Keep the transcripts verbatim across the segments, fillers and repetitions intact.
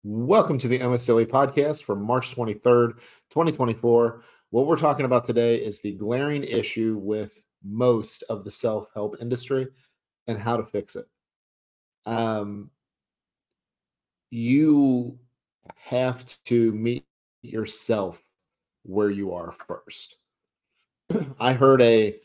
Welcome to the M S Daily Podcast for March twenty-third, twenty twenty-four. What we're talking about today is the glaring issue with most of the self-help industry and how to fix it. Um, you have to meet yourself where you are first. I heard a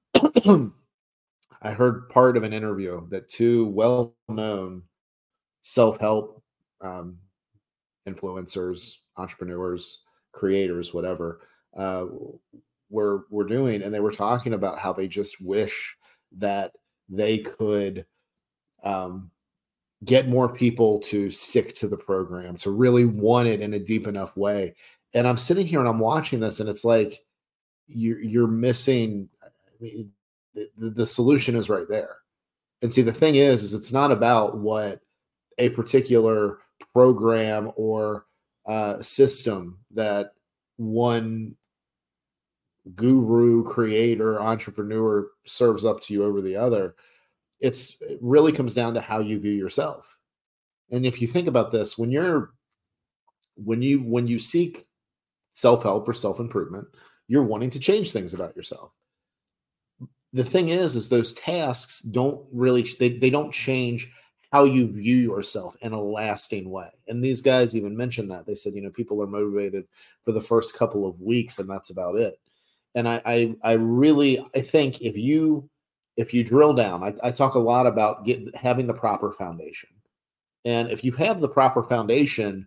I heard part of an interview that two well-known self-help um, influencers, entrepreneurs, creators, whatever, uh, were were doing, and they were talking about how they just wish that they could um, get more people to stick to the program, to really want it in a deep enough way. And I'm sitting here and I'm watching this, and it's like you're you're missing. I mean, the, the solution is right there. And see, the thing is, is it's not about what a particular program or uh, system that one guru, creator, entrepreneur serves up to you over the other. It's it really comes down to how you view yourself. And if you think about this, when you're when you when you seek self-help or self-improvement, you're wanting to change things about yourself. The thing is, is those tasks don't really they, they don't change how you view yourself in a lasting way. And these guys even mentioned that. They said, you know, people are motivated for the first couple of weeks and that's about it. And I I, I really I think if you if you drill down, I, I talk a lot about get, having the proper foundation. And if you have the proper foundation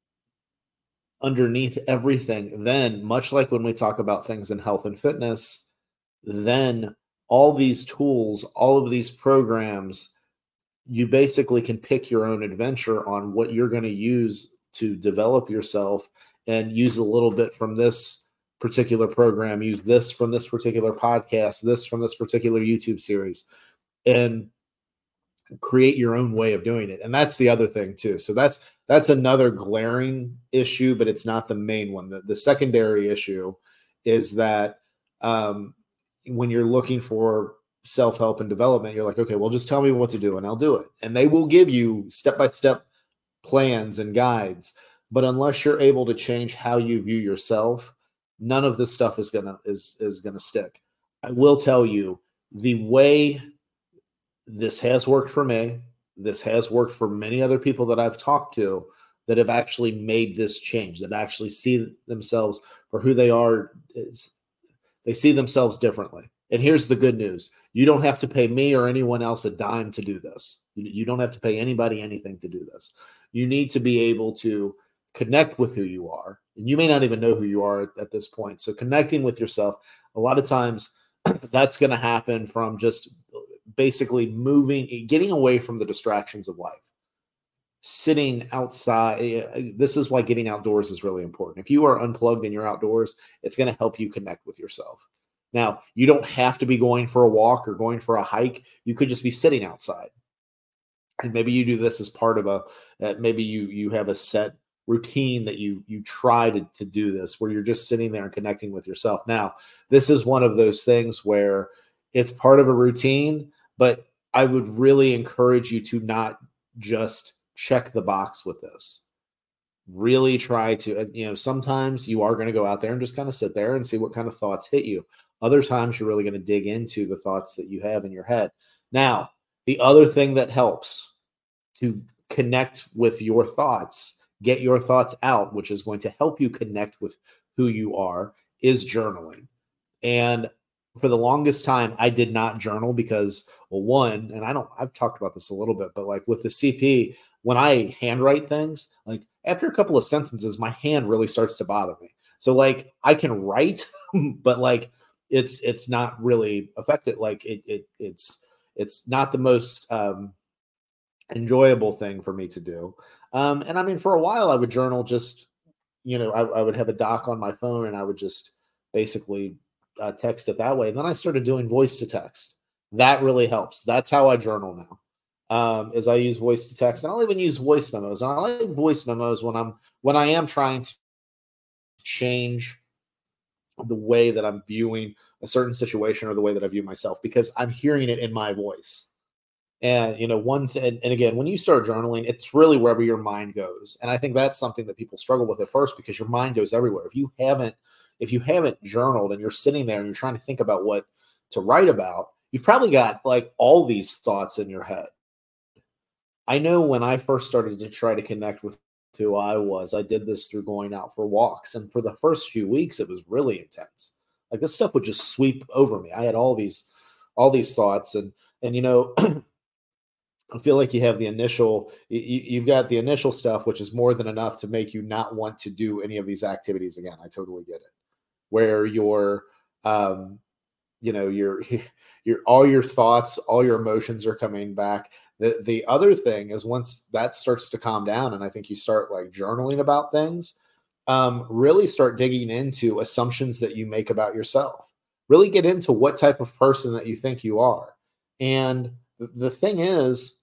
underneath everything, then much like when we talk about things in health and fitness, then all these tools, all of these programs, you basically can pick your own adventure on what you're going to use to develop yourself and use a little bit from this particular program, use this from this particular podcast, this from this particular YouTube series, and create your own way of doing it. And that's the other thing too. So that's that's another glaring issue, but it's not the main one. The, the secondary issue is that um, when you're looking for self-help and development, you're like, okay, well, just tell me what to do and I'll do it. And they will give you step-by-step plans and guides. But unless you're able to change how you view yourself, none of this stuff is gonna is is gonna stick. I will tell you the way this has worked for me. This has worked for many other people that I've talked to that have actually made this change, that actually see themselves for who they are. Is they see themselves differently. And here's the good news. You don't have to pay me or anyone else a dime to do this. You don't have to pay anybody anything to do this. You need to be able to connect with who you are. And you may not even know who you are at, at this point. So connecting with yourself, a lot of times that's going to happen from just basically moving, getting away from the distractions of life, sitting outside. This is why getting outdoors is really important. If you are unplugged and you're outdoors, it's going to help you connect with yourself. Now, you don't have to be going for a walk or going for a hike. You could just be sitting outside. And maybe you do this as part of a, uh, maybe you you have a set routine that you you try to, to do this, where you're just sitting there and connecting with yourself. Now, this is one of those things where it's part of a routine, but I would really encourage you to not just check the box with this. Really try to, you know, sometimes you are going to go out there and just kind of sit there and see what kind of thoughts hit you. Other times you're really going to dig into the thoughts that you have in your head. Now, the other thing that helps to connect with your thoughts, get your thoughts out, which is going to help you connect with who you are, is journaling. And for the longest time, I did not journal because, well, one, and I don't, I've talked about this a little bit, but like with the C P, when I handwrite things, like after a couple of sentences, my hand really starts to bother me. So like I can write, but like it's it's not really effective. Like it it it's it's not the most um, enjoyable thing for me to do. Um, and I mean, for a while, I would journal just, you know, I, I would have a doc on my phone and I would just basically uh, text it that way. And then I started doing voice to text. That really helps. That's how I journal now. Um, is I use voice to text, and I'll even use voice memos. And I like voice memos when I'm when I am trying to change the way that I'm viewing a certain situation or the way that I view myself, because I'm hearing it in my voice. And, you know, one thing, and again, when you start journaling, it's really wherever your mind goes. And I think that's something that people struggle with at first because your mind goes everywhere. If you haven't, if you haven't journaled and you're sitting there and you're trying to think about what to write about, you've probably got like all these thoughts in your head. I know when I first started to try to connect with who I was, I did this through going out for walks. And for the first few weeks, it was really intense. Like this stuff would just sweep over me. I had all these, all these thoughts and, and, you know, I feel like you have the initial, you, you've got the initial stuff, which is more than enough to make you not want to do any of these activities again. I totally get it. Where your, um, you know, your, your, all your thoughts, all your emotions are coming back. The, the other thing is once that starts to calm down and I think you start like journaling about things, um, really start digging into assumptions that you make about yourself. Really get into what type of person that you think you are. And the thing is,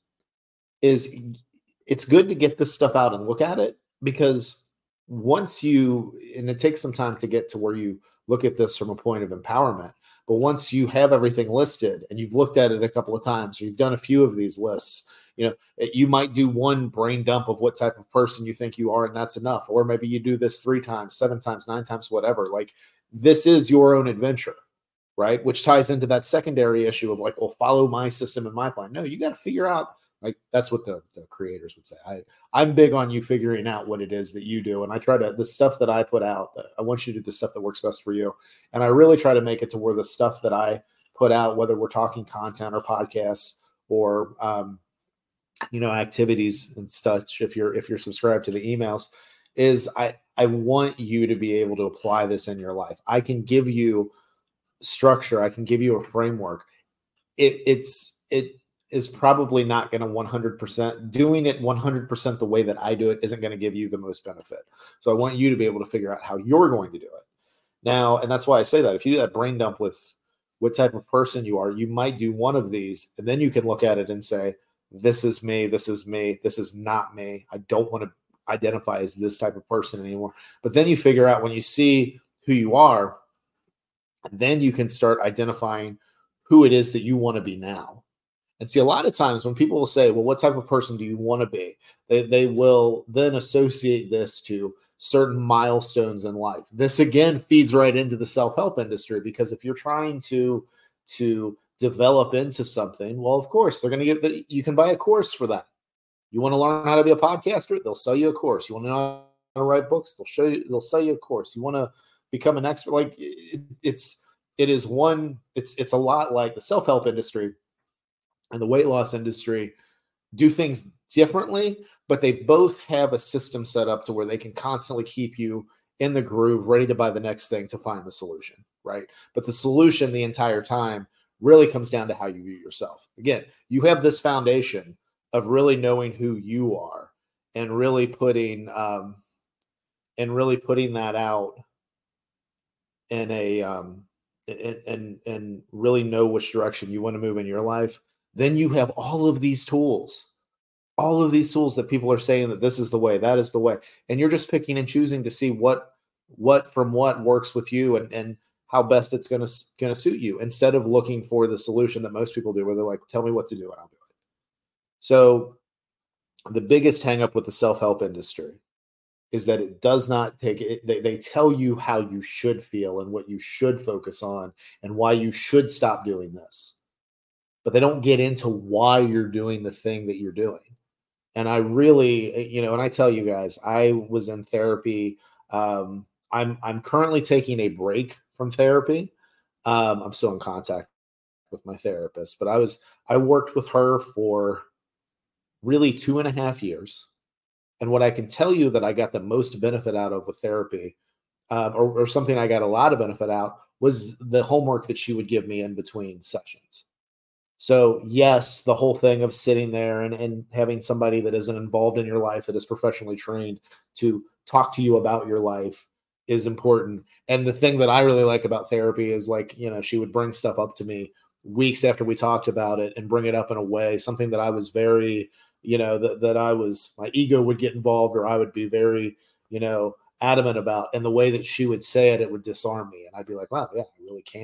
is it's good to get this stuff out and look at it because once you, and it takes some time to get to where you look at this from a point of empowerment, but once you have everything listed and you've looked at it a couple of times, or you've done a few of these lists, you know, you might do one brain dump of what type of person you think you are, and that's enough. Or maybe you do this three times, seven times, nine times, whatever. Like this is your own adventure, right? Which ties into that secondary issue of like, well, follow my system and my plan. No, you got to figure out. Like that's what the, the creators would say. I, I'm big on you figuring out what it is that you do. And I try to, the stuff that I put out, I want you to do the stuff that works best for you. And I really try to make it to where the stuff that I put out, whether we're talking content or podcasts or, um, you know, activities and such, if you're, if you're subscribed to the emails, is I, I want you to be able to apply this in your life. I can give you structure. I can give you a framework. It, it's, it, is probably not going to one hundred percent doing it one hundred percent the way that I do it isn't going to give you the most benefit. So I want you to be able to figure out how you're going to do it now. And that's why I say that if you do that brain dump with what type of person you are, you might do one of these and then you can look at it and say, this is me. This is me. This is not me. I don't want to identify as this type of person anymore. But then you figure out when you see who you are, then you can start identifying who it is that you want to be now. And see, a lot of times when people will say, well, what type of person do you want to be? They, they will then associate this to certain milestones in life. This, again, feeds right into the self-help industry because if you're trying to, to develop into something, well, of course, they're going to get that. You can buy a course for that. You want to learn how to be a podcaster? They'll sell you a course. You want to know how to write books? They'll show you, they'll sell you a course. You want to become an expert? Like it, it's, it is one, it's, it's a lot like the self-help industry and the weight loss industry do things differently, but they both have a system set up to where they can constantly keep you in the groove, ready to buy the next thing to find the solution, right? But the solution the entire time really comes down to how you view yourself. Again, you have this foundation of really knowing who you are and really putting, um, and really putting that out in a, um, and, and, and really know which direction you want to move in your life. Then you have all of these tools, all of these tools that people are saying that this is the way, that is the way. And you're just picking and choosing to see what, what from what works with you and, and how best it's going to, going to suit you instead of looking for the solution that most people do where they're like, tell me what to do and I'll do it. So the biggest hang up with the self-help industry is that it does not take it. They, they tell you how you should feel and what you should focus on and why you should stop doing this. But they don't get into why you're doing the thing that you're doing. And I really, you know, and I tell you guys, I was in therapy. Um, I'm, I'm currently taking a break from therapy. Um, I'm still in contact with my therapist, but I was, I worked with her for really two and a half years. And what I can tell you that I got the most benefit out of with therapy, uh, or, or something I got a lot of benefit out, was the homework that she would give me in between sessions. So yes, the whole thing of sitting there and, and having somebody that isn't involved in your life, that is professionally trained to talk to you about your life is important. And the thing that I really like about therapy is like, you know, she would bring stuff up to me weeks after we talked about it and bring it up in a way, something that I was very, you know, that, that I was, my ego would get involved or I would be very, you know, adamant about. And the way that she would say it, it would disarm me. And I'd be like, wow, yeah, I really can't.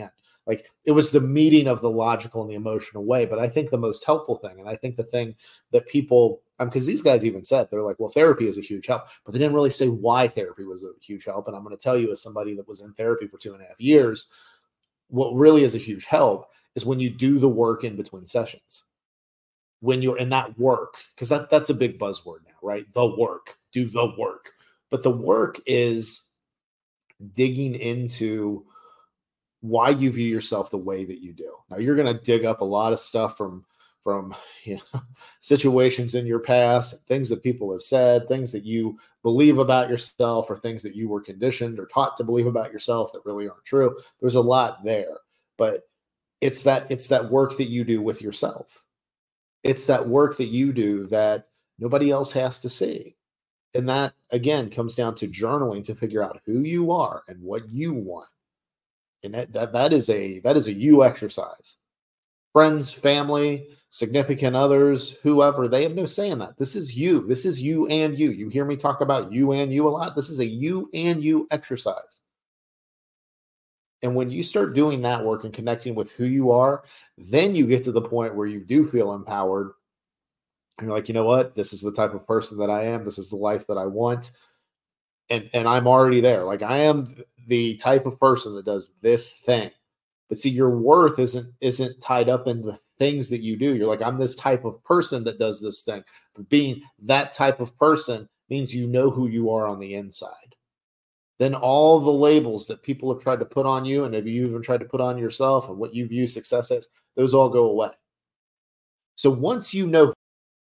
Like it was the meeting of the logical and the emotional way. But I think the most helpful thing, and I think the thing that people, um, because these guys even said, they're like, well, therapy is a huge help, but they didn't really say why therapy was a huge help. And I'm going to tell you, as somebody that was in therapy for two and a half years, what really is a huge help is when you do the work in between sessions. When you're in that work, because that, that's a big buzzword now, right? The work, do the work. But the work is digging into why you view yourself the way that you do. Now you're going to dig up a lot of stuff from from you know situations in your past, things that people have said, things that you believe about yourself, or things that you were conditioned or taught to believe about yourself that really aren't true. There's a lot there, but it's that it's that work that you do with yourself. It's that work that you do that nobody else has to see. And that again comes down to journaling to figure out who you are and what you want. And that, that that is a that is a you exercise. Friends, family, significant others, whoever, they have no say in that. This is you. This is you and you. You hear me talk about you and you a lot. This is a you and you exercise. And when you start doing that work and connecting with who you are, then you get to the point where you do feel empowered. And you're like, you know what? This is the type of person that I am. This is the life that I want. And, and I'm already there. Like I am the type of person that does this thing. But see, your worth isn't isn't tied up in the things that you do. You're like, I'm this type of person that does this thing. But being that type of person means you know who you are on the inside. Then all the labels that people have tried to put on you, and maybe you even tried to put on yourself, and what you view success as, those all go away. So once you know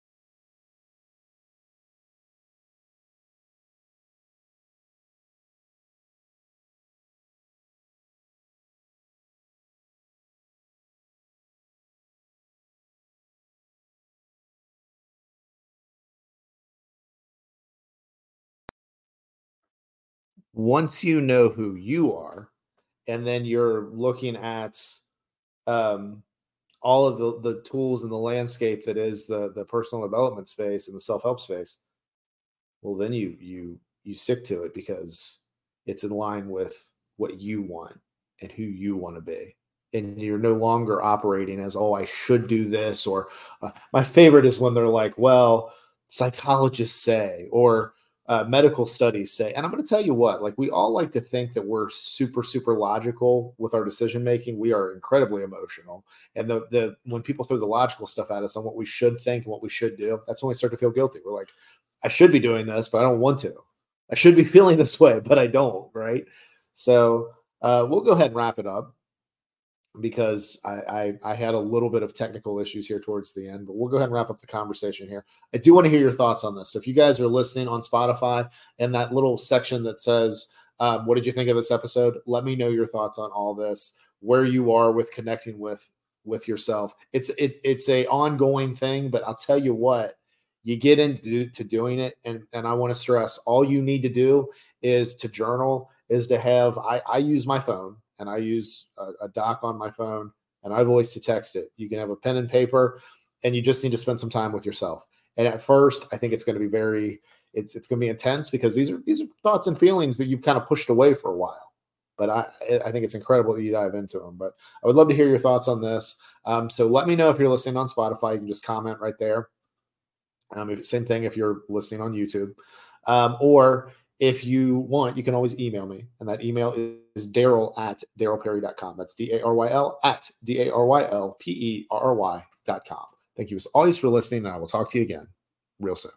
once you know who you are, and then you're looking at um, all of the, the tools and the landscape that is the the personal development space and the self-help space, well then you you you stick to it because it's in line with what you want and who you want to be. And you're no longer operating as, oh, I should do this. Or uh, my favorite is when they're like, well, psychologists say, or uh, medical studies say. And I'm going to tell you what, like we all like to think that we're super, super logical with our decision making. We are incredibly emotional. And the, the when people throw the logical stuff at us on what we should think and what we should do, that's when we start to feel guilty. We're like, I should be doing this, but I don't want to. I should be feeling this way, but I don't, right? So uh, we'll go ahead and wrap it up because I, I I had a little bit of technical issues here towards the end, but we'll go ahead and wrap up the conversation here. I do want to hear your thoughts on this. So if you guys are listening on Spotify and that little section that says, um, what did you think of this episode? Let me know your thoughts on all this, where you are with connecting with with yourself. It's it it's a ongoing thing, but I'll tell you what, you get into to doing it. And, and I want to stress, all you need to do is to journal, is to have, I, I use my phone and I use a, a doc on my phone and I've always to text it. You can have a pen and paper and you just need to spend some time with yourself. And at first, I think it's going to be very, it's, it's going to be intense because these are, these are thoughts and feelings that you've kind of pushed away for a while. But I, I think it's incredible that you dive into them. But I would love to hear your thoughts on this. Um, so let me know if you're listening on Spotify. You can just comment right there. Um, if, same thing if you're listening on YouTube. Um, or if you want, you can always email me. And that email is Daryl at daryl perry dot com. That's D A R Y L at D A R Y L P E R R Y dot com. Thank you as always for listening, and I will talk to you again real soon.